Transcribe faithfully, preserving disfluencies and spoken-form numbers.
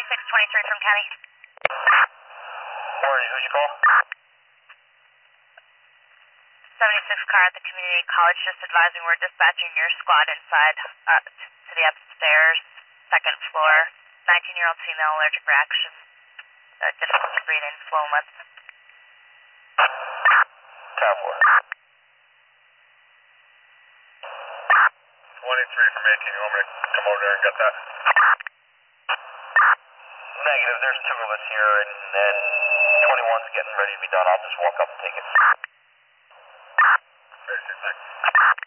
six twenty-three from County. Morning, who'd you call? seventy-six car at the community college, just advising we're dispatching your squad inside uh, to the upstairs, second floor. nineteen-year-old female, allergic reaction, uh, difficulty breathing, phlegm. ten four. twenty-three from eighteen, you want me to come over there and get that? Negative, there's two of us here, and then twenty-one's getting ready to be done. I'll just walk up and take it. Very good, thanks.